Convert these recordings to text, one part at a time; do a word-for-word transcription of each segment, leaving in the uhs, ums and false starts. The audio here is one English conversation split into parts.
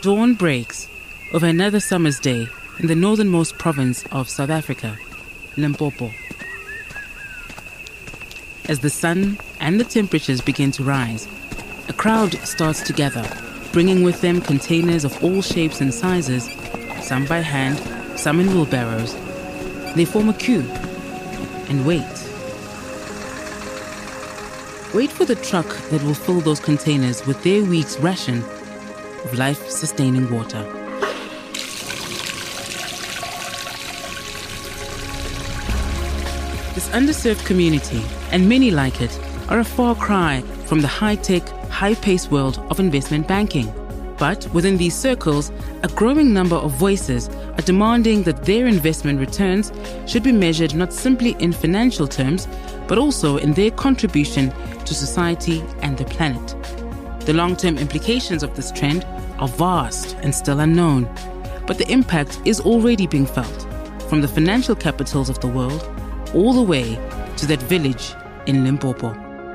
Dawn breaks over another summer's day in the northernmost province of South Africa, Limpopo. As the sun and the temperatures begin to rise, a crowd starts to gather, bringing with them containers of all shapes and sizes, some by hand, some in wheelbarrows. They form a queue and wait. Wait for the truck that will fill those containers with their week's ration of life-sustaining water. This underserved community, and many like it, are a far cry from the high-tech, high-paced world of investment banking. But within these circles, a growing number of voices are demanding that their investment returns should be measured not simply in financial terms, but also in their contribution to society and the planet. The long-term implications of this trend are vast and still unknown, but the impact is already being felt, from the financial capitals of the world all the way to that village in Limpopo.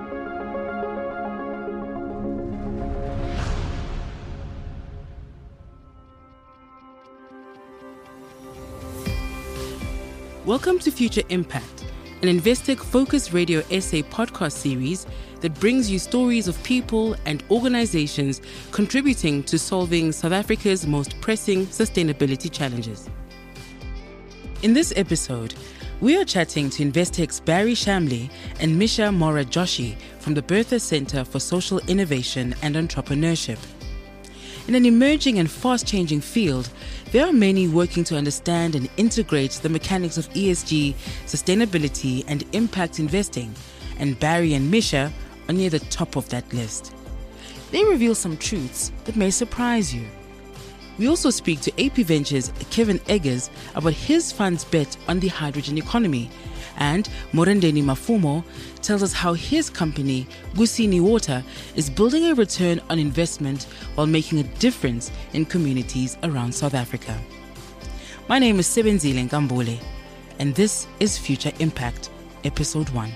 Welcome to Future Impact, an Investec-focused radio essay podcast series that brings you stories of people and organizations contributing to solving South Africa's most pressing sustainability challenges. In this episode, we are chatting to Investec's Barry Shamley and Misha Mora Joshi from the Bertha Center for Social Innovation and Entrepreneurship. In an emerging and fast-changing field, there are many working to understand and integrate the mechanics of E S G, sustainability, and impact investing, and Barry and Misha are near the top of that list. They reveal some truths that may surprise you. We also speak to A P Ventures' Kevin Eggers about his fund's bet on the hydrogen economy, and Morendeni Mafumo tells us how his company, Kusini Water, is building a return on investment while making a difference in communities around South Africa. My name is Sebenzile Nkambule, and this is Future Impact, Episode one.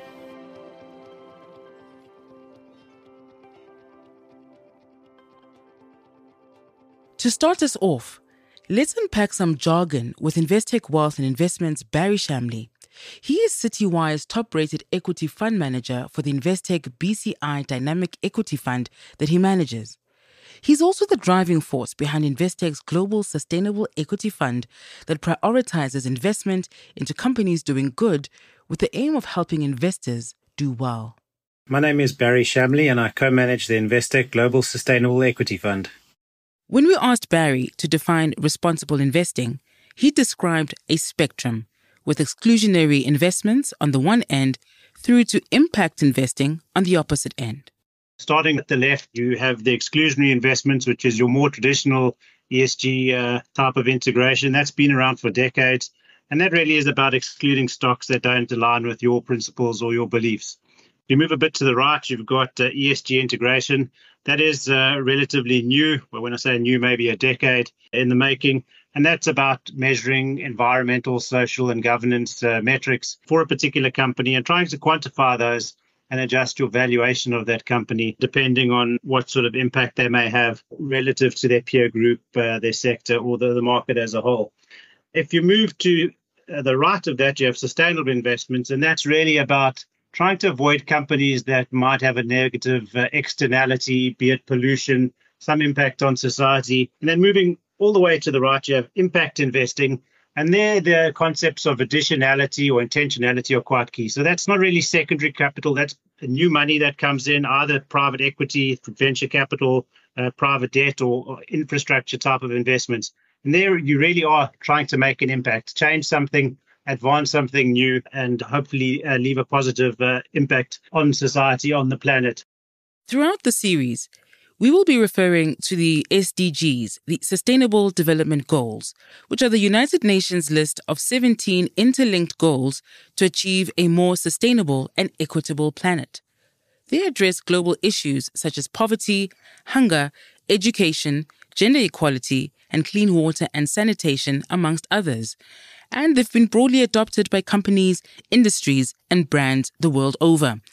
To start us off, let's unpack some jargon with Investec Wealth and Investments' Barry Shamley. He is Citywire's top-rated equity fund manager for the Investec B C I Dynamic Equity Fund that he manages. He's also the driving force behind Investec's Global Sustainable Equity Fund that prioritizes investment into companies doing good with the aim of helping investors do well. My name is Barry Shamley and I co-manage the Investec Global Sustainable Equity Fund. When we asked Barry to define responsible investing, he described a spectrum, with exclusionary investments on the one end through to impact investing on the opposite end. Starting at the left, you have the exclusionary investments, which is your more traditional E S G uh, type of integration. That's been around for decades. And that really is about excluding stocks that don't align with your principles or your beliefs. You move a bit to the right, you've got uh, E S G integration. That is uh, relatively new. Well, when I say new, maybe a decade in the making. And that's about measuring environmental, social, and governance uh, metrics for a particular company and trying to quantify those and adjust your valuation of that company depending on what sort of impact they may have relative to their peer group, uh, their sector, or the, the market as a whole. If you move to uh, the right of that, you have sustainable investments, and that's really about trying to avoid companies that might have a negative uh, externality, be it pollution, some impact on society. And then moving all the way to the right, you have impact investing. And there, the concepts of additionality or intentionality are quite key. So that's not really secondary capital. That's new money that comes in, either private equity, venture capital, uh, private debt, or, or infrastructure type of investments. And there you really are trying to make an impact, change something, advance something new, and hopefully uh, leave a positive uh, impact on society, on the planet. Throughout the series, we will be referring to the S D Gs, the Sustainable Development Goals, which are the United Nations list of seventeen interlinked goals to achieve a more sustainable and equitable planet. They address global issues such as poverty, hunger, education, gender equality, and clean water and sanitation, amongst others. And they've been broadly adopted by companies, industries, and brands the world over.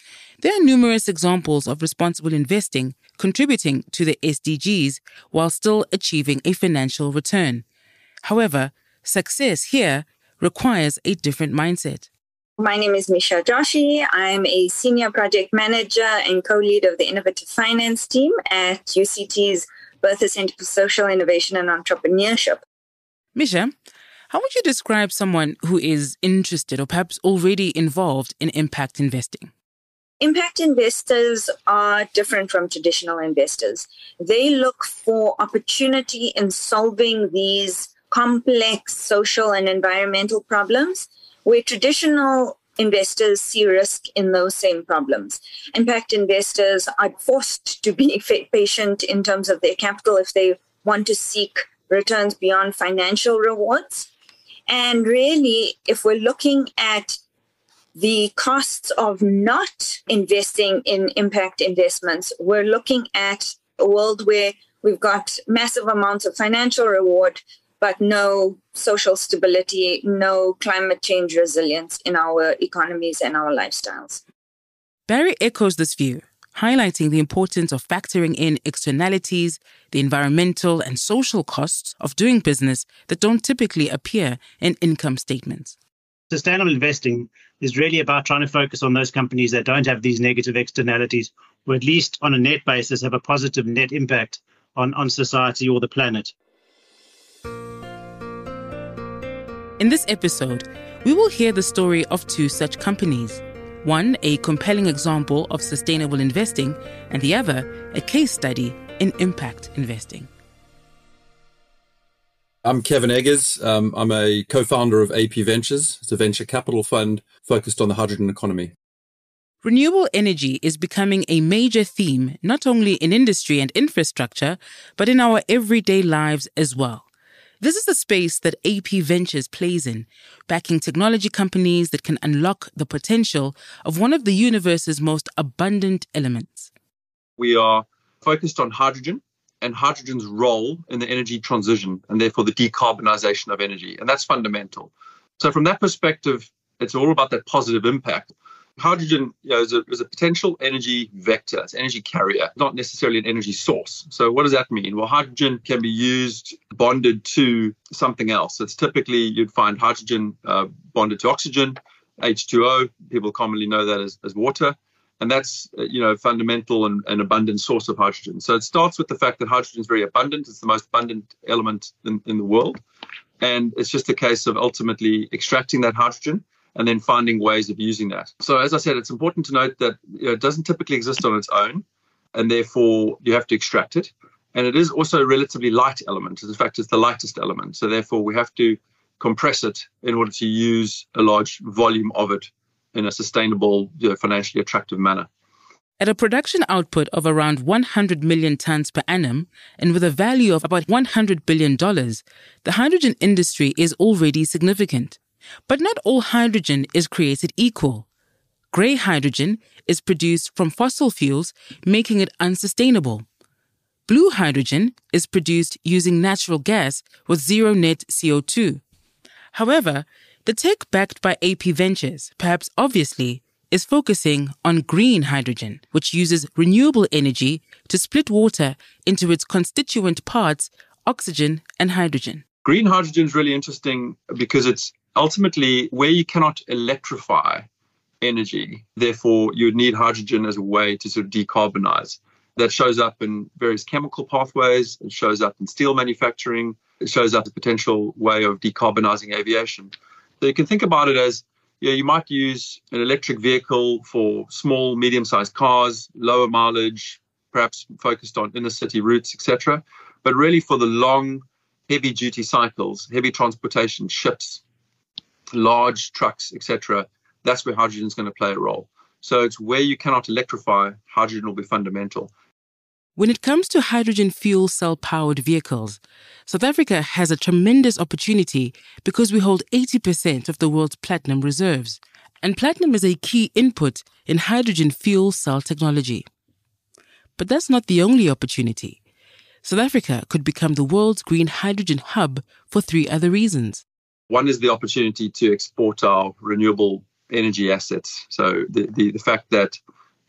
There are numerous examples of responsible investing contributing to the S D Gs while still achieving a financial return. However, success here requires a different mindset. My name is Misha Joshi. I'm a senior project manager and co-lead of the Innovative Finance team at U C T's Bertha Center for Social Innovation and Entrepreneurship. Misha, how would you describe someone who is interested or perhaps already involved in impact investing? Impact investors are different from traditional investors. They look for opportunity in solving these complex social and environmental problems where traditional investors see risk in those same problems. Impact investors are forced to be patient in terms of their capital if they want to seek returns beyond financial rewards. And really, if we're looking at the costs of not investing in impact investments, we're looking at a world where we've got massive amounts of financial reward, but no social stability, no climate change resilience in our economies and our lifestyles. Barry echoes this view, highlighting the importance of factoring in externalities, the environmental and social costs of doing business that don't typically appear in income statements. Sustainable investing is really about trying to focus on those companies that don't have these negative externalities, or at least on a net basis have a positive net impact on, on society or the planet. In this episode, we will hear the story of two such companies. One, a compelling example of sustainable investing, and the other, a case study in impact investing. I'm Kevin Eggers. Um, I'm a co-founder of A P Ventures. It's a venture capital fund focused on the hydrogen economy. Renewable energy is becoming a major theme, not only in industry and infrastructure, but in our everyday lives as well. This is the space that A P Ventures plays in, backing technology companies that can unlock the potential of one of the universe's most abundant elements. We are focused on hydrogen and hydrogen's role in the energy transition and therefore the decarbonization of energy. And that's fundamental. So from that perspective, it's all about that positive impact. Hydrogen, you know, is, a, is a potential energy vector, it's an energy carrier, not necessarily an energy source. So what does that mean? Well, hydrogen can be used bonded to something else. It's typically, you'd find hydrogen uh, bonded to oxygen, H two O. People commonly know that as, as water. And that's, uh, you know, fundamental and an abundant source of hydrogen. So it starts with the fact that hydrogen is very abundant. It's the most abundant element in, in the world. And it's just a case of ultimately extracting that hydrogen and then finding ways of using that. So as I said, it's important to note that, you know, it doesn't typically exist on its own, and therefore you have to extract it. And it is also a relatively light element. In fact, it's the lightest element. So therefore we have to compress it in order to use a large volume of it in a sustainable, you know, financially attractive manner. At a production output of around one hundred million tons per annum, and with a value of about one hundred billion dollars, the hydrogen industry is already significant. But not all hydrogen is created equal. Grey hydrogen is produced from fossil fuels, making it unsustainable. Blue hydrogen is produced using natural gas with zero net C O two. However, the tech backed by A P Ventures, perhaps obviously, is focusing on green hydrogen, which uses renewable energy to split water into its constituent parts, oxygen and hydrogen. Green hydrogen is really interesting because it's ultimately where you cannot electrify energy. Therefore, you would need hydrogen as a way to sort of decarbonize. That shows up in various chemical pathways. It shows up in steel manufacturing. It shows up as a potential way of decarbonizing aviation. So you can think about it as, you know, you might use an electric vehicle for small, medium-sized cars, lower mileage, perhaps focused on inner city routes, et cetera. But really for the long, heavy-duty cycles, heavy transportation, ships, large trucks, et cetera, that's where hydrogen is going to play a role. So it's where you cannot electrify, hydrogen will be fundamental. When it comes to hydrogen fuel cell-powered vehicles, South Africa has a tremendous opportunity because we hold eighty percent of the world's platinum reserves, and platinum is a key input in hydrogen fuel cell technology. But that's not the only opportunity. South Africa could become the world's green hydrogen hub for three other reasons. One is the opportunity to export our renewable energy assets. So the, the, the fact that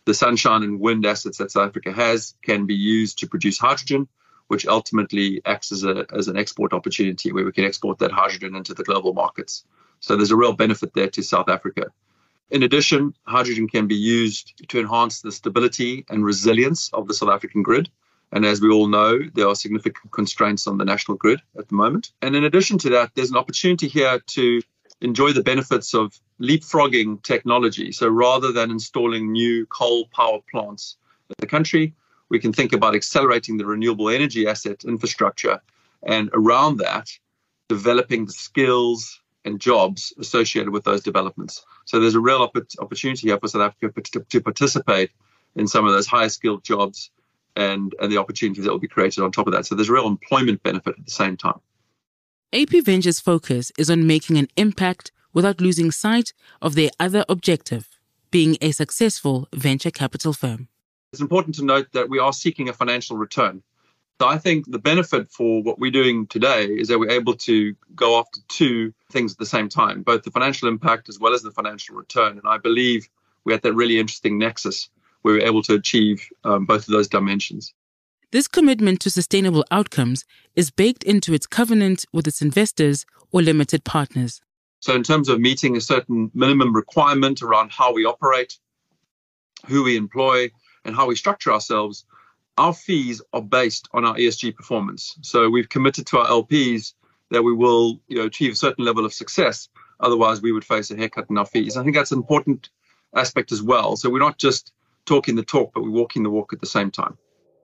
The sunshine and wind assets that South Africa has can be used to produce hydrogen, which ultimately acts as, a, as an export opportunity where we can export that hydrogen into the global markets. So there's a real benefit there to South Africa. In addition, hydrogen can be used to enhance the stability and resilience of the South African grid. And as we all know, there are significant constraints on the national grid at the moment. And in addition to that, there's an opportunity here to enjoy the benefits of leapfrogging technology. So rather than installing new coal power plants in the country, we can think about accelerating the renewable energy asset infrastructure, and around that, developing the skills and jobs associated with those developments. So there's a real opp- opportunity here for South Africa to, to participate in some of those higher skilled jobs and, and the opportunities that will be created on top of that. So there's a real employment benefit at the same time. A P Ventures' focus is on making an impact without losing sight of their other objective, being a successful venture capital firm. It's important to note that we are seeking a financial return. So I think the benefit for what we're doing today is that we're able to go after two things at the same time, both the financial impact as well as the financial return. And I believe we're at that really interesting nexus where we're able to achieve um, both of those dimensions. This commitment to sustainable outcomes is baked into its covenant with its investors or limited partners. So in terms of meeting a certain minimum requirement around how we operate, who we employ, and how we structure ourselves, our fees are based on our E S G performance. So we've committed to our L Ps that we will, you know, achieve a certain level of success. Otherwise, we would face a haircut in our fees. I think that's an important aspect as well. So we're not just talking the talk, but we're walking the walk at the same time.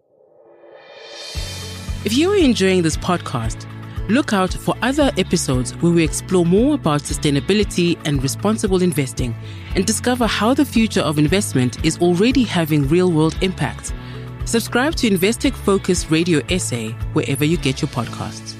If you are enjoying this podcast, look out for other episodes where we explore more about sustainability and responsible investing and discover how the future of investment is already having real-world impact. Subscribe to Investec Focus Radio S A wherever you get your podcasts.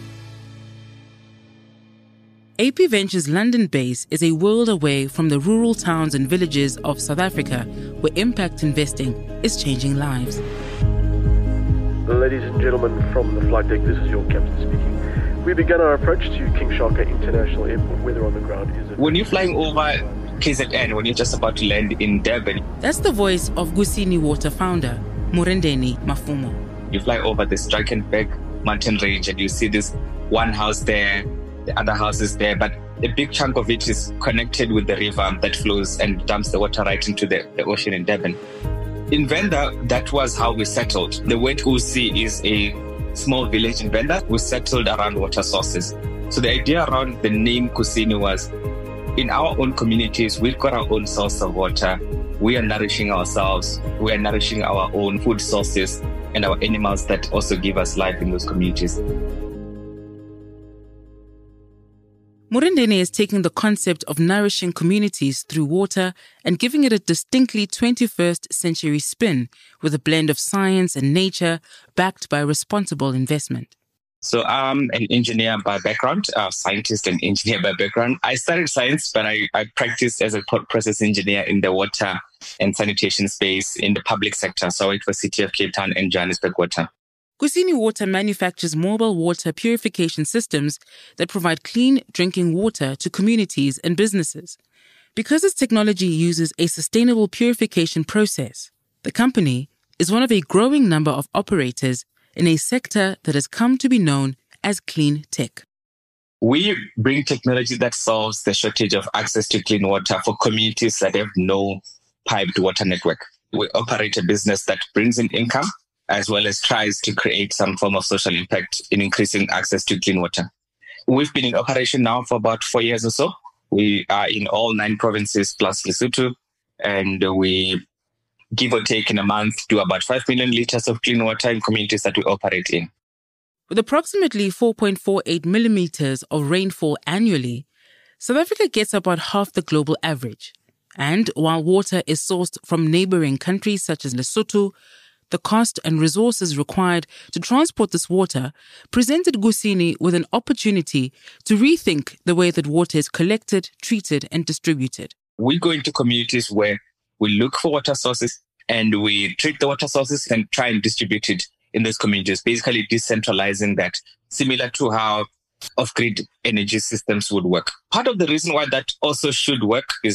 A P Ventures' London base is a world away from the rural towns and villages of South Africa, where impact investing is changing lives. Ladies and gentlemen, from the flight deck, this is your captain speaking. We began our approach to King Shaka International Airport. Weather on the ground is... When you're flying over K Z N, when you're just about to land in Durban... That's the voice of Kusini Water founder, Murendeni Mafumo. You fly over the Drakensberg mountain range and you see this one house there, the other house is there, but a big chunk of it is connected with the river that flows and dumps the water right into the, the ocean in Durban. In Venda, that was how we settled. The Wet Usi is a small village in Venda. We settled around water sources. So the idea around the name Kusini was, in our own communities, we've got our own source of water. We are nourishing ourselves. We are nourishing our own food sources and our animals that also give us life in those communities. Murendeni is taking the concept of nourishing communities through water and giving it a distinctly twenty-first century spin with a blend of science and nature backed by responsible investment. So I'm an engineer by background, a scientist and engineer by background. I studied science, but I, I practiced as a process engineer in the water and sanitation space in the public sector. So I worked for City of Cape Town and Johannesburg Water. Kusini Water manufactures mobile water purification systems that provide clean drinking water to communities and businesses. Because its technology uses a sustainable purification process, the company is one of a growing number of operators in a sector that has come to be known as clean tech. We bring technology that solves the shortage of access to clean water for communities that have no piped water network. We operate a business that brings in income, as well as tries to create some form of social impact in increasing access to clean water. We've been in operation now for about four years or so. We are in all nine provinces plus Lesotho, and we, give or take in a month, do about five million litres of clean water in communities that we operate in. With approximately four point four eight millimeters of rainfall annually, South Africa gets about half the global average. And while water is sourced from neighboring countries such as Lesotho, the cost and resources required to transport this water presented Kusini with an opportunity to rethink the way that water is collected, treated, and distributed. We go into communities where we look for water sources and we treat the water sources and try and distribute it in those communities, basically decentralizing that, similar to how off-grid energy systems would work. Part of the reason why that also should work is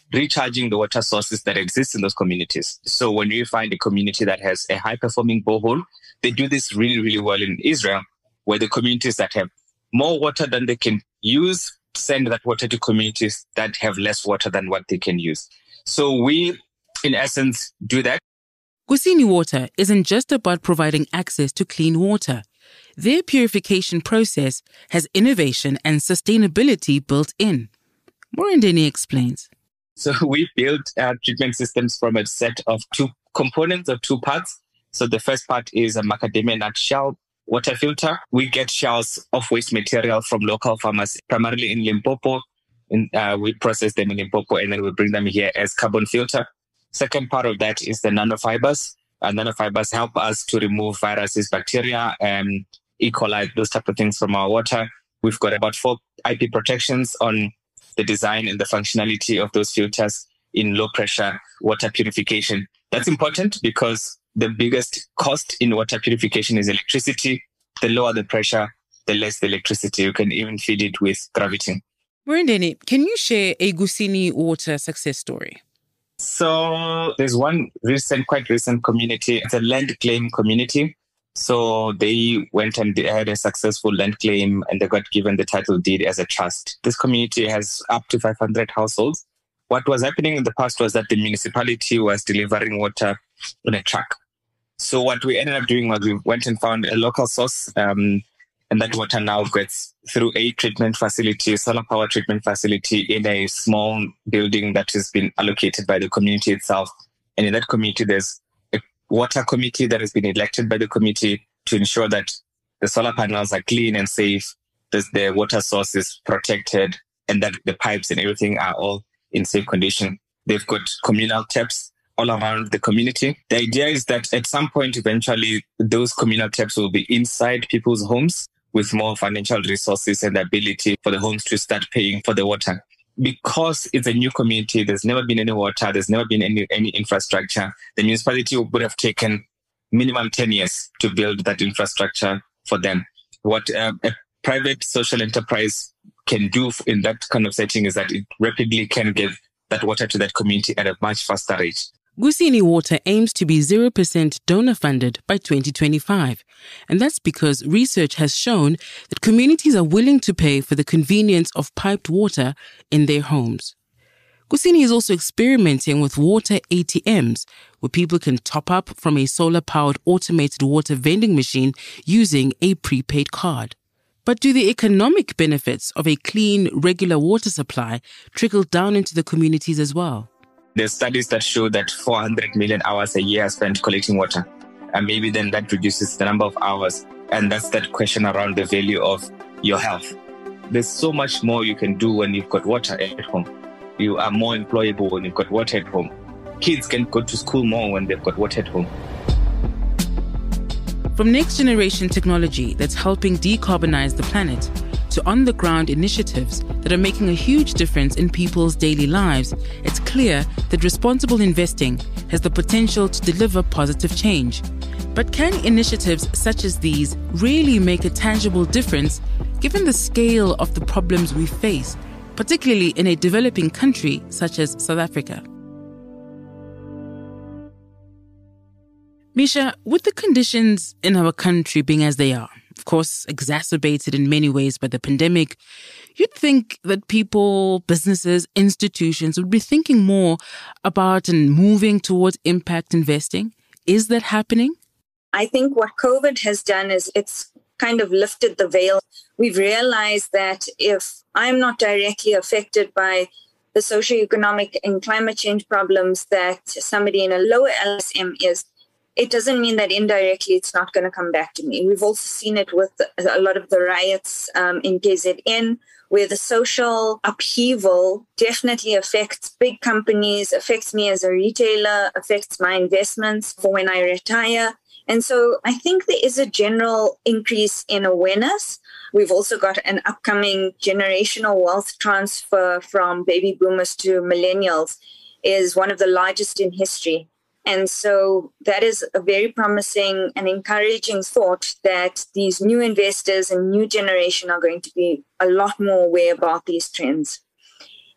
recharging the water sources that exist in those communities. So when you find a community that has a high-performing borehole, they do this really, really well in Israel, where the communities that have more water than they can use send that water to communities that have less water than what they can use. So we, in essence, do that. Kusini Water isn't just about providing access to clean water. Their purification process has innovation and sustainability built in. Morindeni explains. So we built uh, treatment systems from a set of two components or two parts. So the first part is a macadamia nut shell water filter. We get shells of waste material from local farmers, primarily in Limpopo. And, uh, we process them in Limpopo and then we bring them here as carbon filter. Second part of that is the nanofibers. Uh, nanofibers help us to remove viruses, bacteria, and E. coli, those type of things from our water. We've got about four I P protections on the design and the functionality of those filters in low pressure water purification. That's important because the biggest cost in water purification is electricity. The lower the pressure, the less the electricity. You can even feed it with gravity. Morindeni, can you share a Kusini Water success story? So there's one recent, quite recent community. It's a land claim community. So they went and they had a successful land claim and they got given the title deed as a trust. This community has up to five hundred households. What was happening in the past was that the municipality was delivering water on a truck. So what we ended up doing was we went and found a local source, um, and that water now gets through a treatment facility, solar power treatment facility in a small building that has been allocated by the community itself. And in that community, there's a water committee that has been elected by the committee to ensure that the solar panels are clean and safe, that the water source is protected, and that the pipes and everything are all in safe condition. They've got communal taps all around the community. The idea is that at some point, eventually, those communal taps will be inside people's homes with more financial resources and the ability for the homes to start paying for the water. Because it's a new community, there's never been any water, there's never been any, any infrastructure. The municipality would have taken minimum ten years to build that infrastructure for them. What uh, a private social enterprise can do in that kind of setting is that it rapidly can give that water to that community at a much faster rate. Kusini Water aims to be zero percent donor-funded by twenty twenty-five. And that's because research has shown that communities are willing to pay for the convenience of piped water in their homes. Kusini is also experimenting with water A T Ms, where people can top up from a solar-powered automated water vending machine using a prepaid card. But do the economic benefits of a clean, regular water supply trickle down into the communities as well? There's studies that show that four hundred million hours a year are spent collecting water. And maybe then that reduces the number of hours. And that's that question around the value of your health. There's so much more you can do when you've got water at home. You are more employable when you've got water at home. Kids can go to school more when they've got water at home. From next-generation technology that's helping decarbonize the planet to on-the-ground initiatives that are making a huge difference in people's daily lives, it's clear that responsible investing has the potential to deliver positive change. But can initiatives such as these really make a tangible difference given the scale of the problems we face, particularly in a developing country such as South Africa? Misha, with the conditions in our country being as they are, of course, exacerbated in many ways by the pandemic, you'd think that people, businesses, institutions would be thinking more about and moving towards impact investing. Is that happening? I think what COVID has done is it's kind of lifted the veil. We've realized that if I'm not directly affected by the socioeconomic and climate change problems that somebody in a lower L S M is, it doesn't mean that indirectly it's not going to come back to me. We've also seen it with a lot of the riots um, in K Z N, where the social upheaval definitely affects big companies, affects me as a retailer, affects my investments for when I retire. And so I think there is a general increase in awareness. We've also got an upcoming generational wealth transfer from baby boomers to millennials, is one of the largest in history. And so that is a very promising and encouraging thought that these new investors and new generation are going to be a lot more aware about these trends.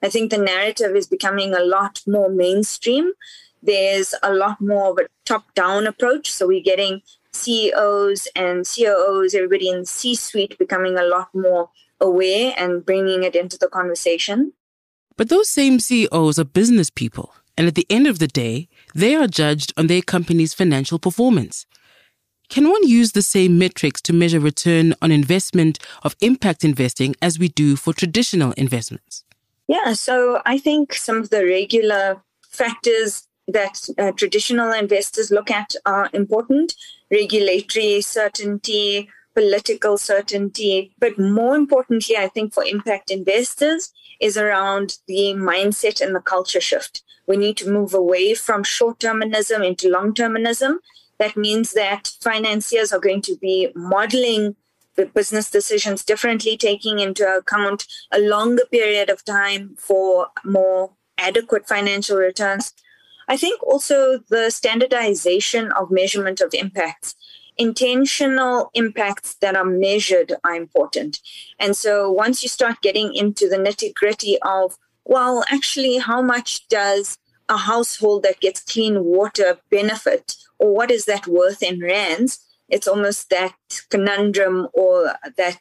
I think the narrative is becoming a lot more mainstream. There's a lot more of a top-down approach. So we're getting C E Os and C O Os, everybody in the C-suite becoming a lot more aware and bringing it into the conversation. But those same C E Os are business people. And at the end of the day, they are judged on their company's financial performance. Can one use the same metrics to measure return on investment of impact investing as we do for traditional investments? Yeah, so I think some of the regular factors that uh, traditional investors look at are important. Regulatory certainty, political certainty, but more importantly, I think for impact investors is around the mindset and the culture shift. We need to move away from short-termism into long-termism. That means that financiers are going to be modeling the business decisions differently, taking into account a longer period of time for more adequate financial returns. I think also the standardization of measurement of impacts. Intentional impacts that are measured are important. And so once you start getting into the nitty-gritty of, well, actually, how much does a household that gets clean water benefit, or what is that worth in rands? It's almost that conundrum or that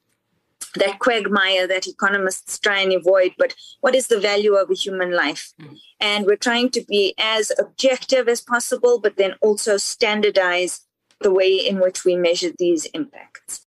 that quagmire that economists try and avoid. But what is the value of a human life? Mm. And we're trying to be as objective as possible, but then also standardize the way in which we measure these impacts.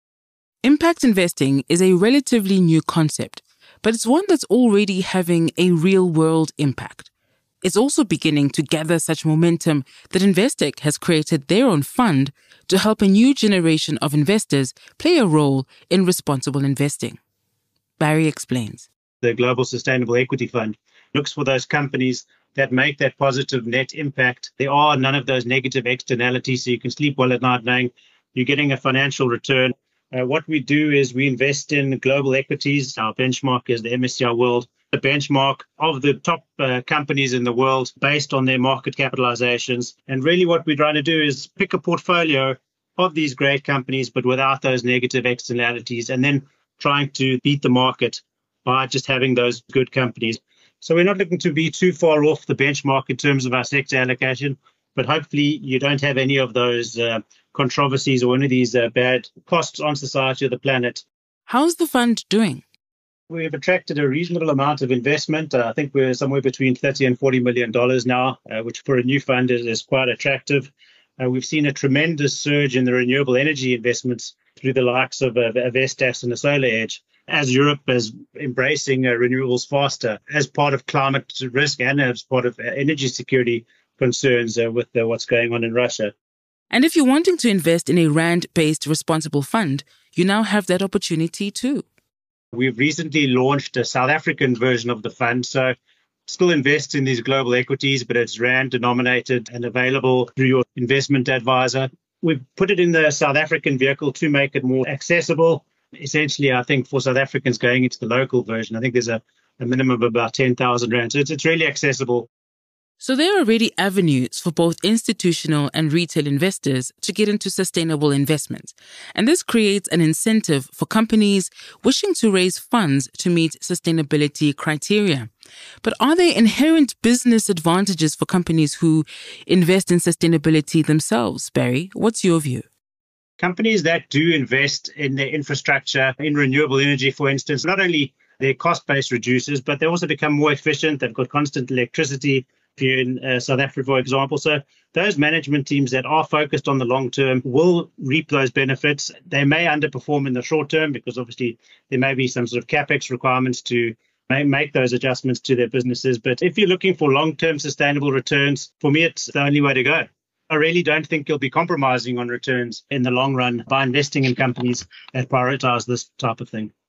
Impact investing is a relatively new concept, but it's one that's already having a real-world impact. It's also beginning to gather such momentum that Investec has created their own fund to help a new generation of investors play a role in responsible investing. Barry explains. The Global Sustainable Equity Fund looks for those companies that make that positive net impact. There are none of those negative externalities, so you can sleep well at night knowing you're getting a financial return. Uh, what we do is we invest in global equities. Our benchmark is the M S C I World, the benchmark of the top uh, companies in the world based on their market capitalizations. And really what we're trying to do is pick a portfolio of these great companies, but without those negative externalities, and then trying to beat the market by just having those good companies. So we're not looking to be too far off the benchmark in terms of our sector allocation, but hopefully you don't have any of those uh, controversies or any of these uh, bad costs on society or the planet. How's the fund doing? We've attracted a reasonable amount of investment. Uh, I think we're somewhere between thirty and forty million dollars now, uh, which for a new fund is, is quite attractive. Uh, we've seen a tremendous surge in the renewable energy investments through the likes of uh, Vestas and the Solar Edge, as Europe is embracing uh, renewables faster as part of climate risk and as part of energy security concerns uh, with uh, what's going on in Russia. And if you're wanting to invest in a rand-based responsible fund, you now have that opportunity too. We've recently launched a South African version of the fund, so still invests in these global equities, but it's rand denominated and available through your investment advisor. We've put it in the South African vehicle to make it more accessible. Essentially, I think for South Africans going into the local version, I think there's a, a minimum of about ten thousand rand. So it's, it's really accessible. So there are already avenues for both institutional and retail investors to get into sustainable investments. And this creates an incentive for companies wishing to raise funds to meet sustainability criteria. But are there inherent business advantages for companies who invest in sustainability themselves? Barry, what's your view? Companies that do invest in their infrastructure, in renewable energy, for instance, not only their cost base reduces, but they also become more efficient. They've got constant electricity here in uh, South Africa, for example. So those management teams that are focused on the long term will reap those benefits. They may underperform in the short term because obviously there may be some sort of capex requirements to may make those adjustments to their businesses. But if you're looking for long-term sustainable returns, for me, it's the only way to go. I really don't think you'll be compromising on returns in the long run by investing in companies that prioritize this type of thing.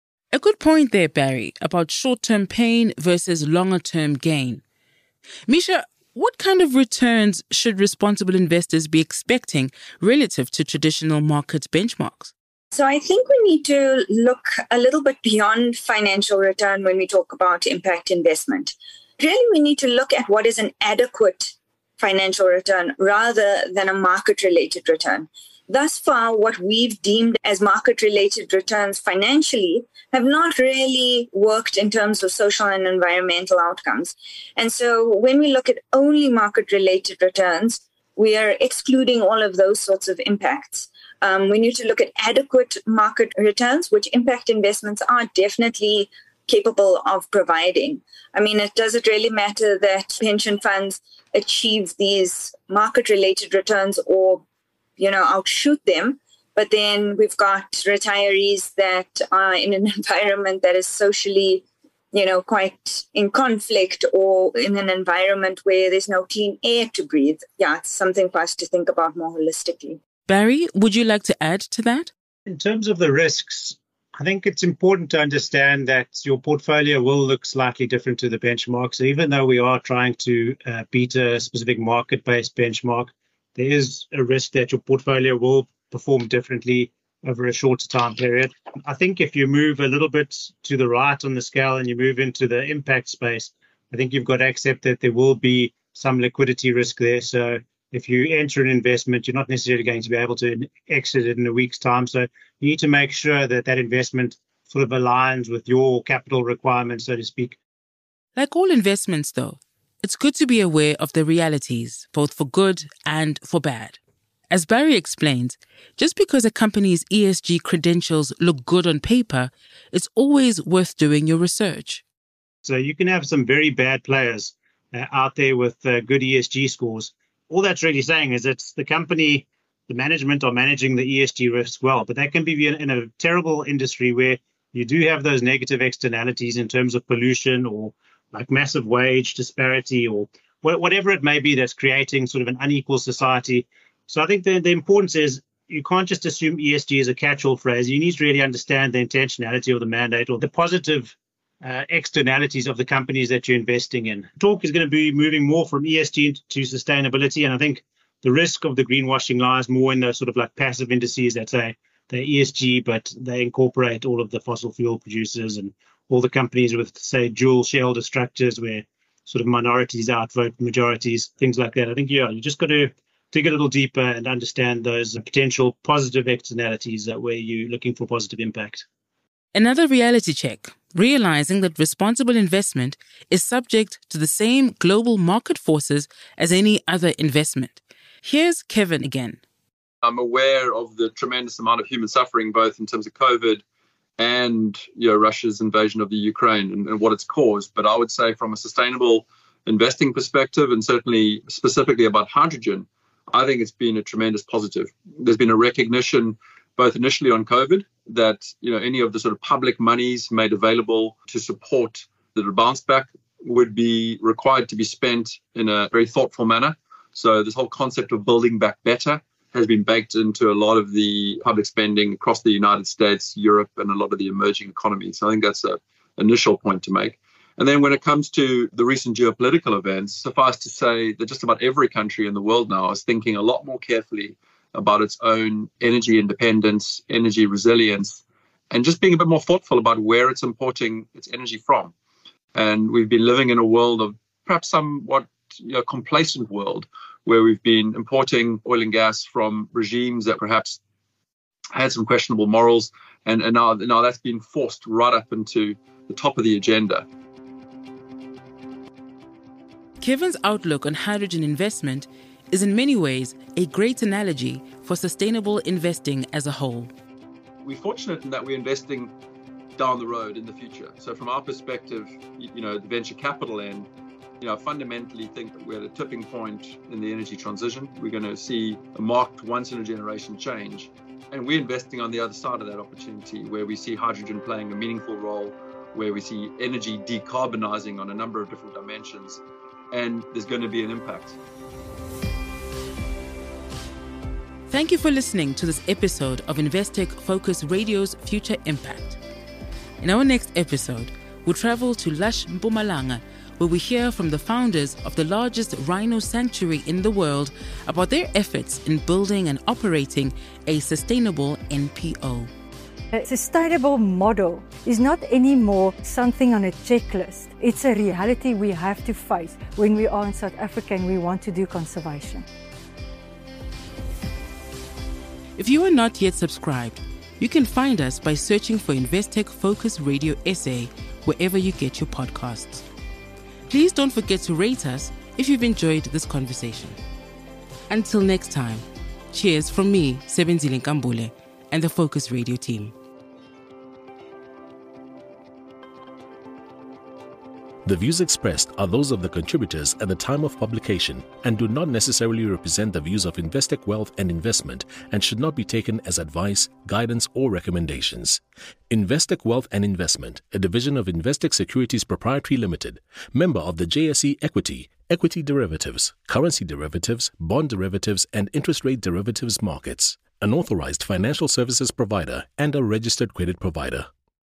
A good point there, Barry, about short-term pain versus longer-term gain. Misha, what kind of returns should responsible investors be expecting relative to traditional market benchmarks? So I think we need to look a little bit beyond financial return when we talk about impact investment. Really, we need to look at what is an adequate financial return rather than a market-related return. thus far, what we've deemed as market-related returns financially have not really worked in terms of social and environmental outcomes. And so when we look at only market-related returns, we are excluding all of those sorts of impacts. Um, we need to look at adequate market returns, which impact investments are definitely capable of providing. I mean, it does it really matter that pension funds achieve these market-related returns or, you know, outshoot them, but then we've got retirees that are in an environment that is socially, you know, quite in conflict, or in an environment where there's no clean air to breathe. Yeah, it's something for us to think about more holistically. Barry, would you like to add to that? In terms of the risks, I think it's important to understand that your portfolio will look slightly different to the benchmark. So even though we are trying to uh, beat a specific market-based benchmark, there is a risk that your portfolio will perform differently over a shorter time period. I think if you move a little bit to the right on the scale and you move into the impact space, I think you've got to accept that there will be some liquidity risk there. So if you enter an investment, you're not necessarily going to be able to exit it in a week's time. So you need to make sure that that investment sort of aligns with your capital requirements, so to speak. Like all investments, though, it's good to be aware of the realities, both for good and for bad. As Barry explains, just because a company's E S G credentials look good on paper, it's always worth doing your research. So you can have some very bad players uh, out there with uh, good E S G scores. All that's really saying is that the company, the management are managing the E S G risk well, but that can be in, in a terrible industry where you do have those negative externalities in terms of pollution or like massive wage disparity or wh- whatever it may be that's creating sort of an unequal society. So I think the, the importance is you can't just assume E S G is a catch-all phrase. You need to really understand the intentionality of the mandate or the positive uh, externalities of the companies that you're investing in. Talk is going to be moving more from E S G to sustainability. And I think the risk of the greenwashing lies more in those sort of like passive indices that say they're E S G, but they incorporate all of the fossil fuel producers and all the companies with, say, dual shareholder structures where sort of minorities outvote majorities, things like that. I think, yeah, you just got to dig a little deeper and understand those potential positive externalities that where you're looking for positive impact. Another reality check, realizing that responsible investment is subject to the same global market forces as any other investment. Here's Kevin again. I'm aware of the tremendous amount of human suffering, both in terms of COVID and you know, Russia's invasion of the Ukraine and, and what it's caused. But I would say from a sustainable investing perspective, and certainly specifically about hydrogen, I think it's been a tremendous positive. There's been a recognition, both initially on COVID, that you know any of the sort of public monies made available to support the bounce back would be required to be spent in a very thoughtful manner. So this whole concept of building back better has been baked into a lot of the public spending across the United States, Europe, and a lot of the emerging economies. So I think that's an initial point to make. And then when it comes to the recent geopolitical events, suffice to say that just about every country in the world now is thinking a lot more carefully about its own energy independence, energy resilience, and just being a bit more thoughtful about where it's importing its energy from. And we've been living in a world of perhaps somewhat you know, complacent world where we've been importing oil and gas from regimes that perhaps had some questionable morals, and, and now, now that's been forced right up into the top of the agenda. Kevin's outlook on hydrogen investment is in many ways a great analogy for sustainable investing as a whole. We're fortunate in that we're investing down the road in the future. So from our perspective, you know, the venture capital end, you know, I fundamentally think that we're at a tipping point in the energy transition. We're going to see a marked once-in-a-generation change. And we're investing on the other side of that opportunity, where we see hydrogen playing a meaningful role, where we see energy decarbonizing on a number of different dimensions, and there's going to be an impact. Thank you for listening to this episode of Investec Focus Radio's Future Impact. In our next episode, we'll travel to Lush, Mpumalanga, where we hear from the founders of the largest rhino sanctuary in the world about their efforts in building and operating a sustainable N P O. A sustainable model is not anymore something on a checklist. It's a reality we have to face when we are in South Africa and we want to do conservation. If you are not yet subscribed, you can find us by searching for Investec Focus Radio S A wherever you get your podcasts. Please don't forget to rate us if you've enjoyed this conversation. Until next time, cheers from me, Sebenzile Nkambule, and the Focus Radio team. The views expressed are those of the contributors at the time of publication and do not necessarily represent the views of Investec Wealth and Investment and should not be taken as advice, guidance, or recommendations. Investec Wealth and Investment, a division of Investec Securities Proprietary Limited, member of the J S E Equity, Equity Derivatives, Currency Derivatives, Bond Derivatives, and Interest Rate Derivatives markets, an authorized financial services provider and a registered credit provider.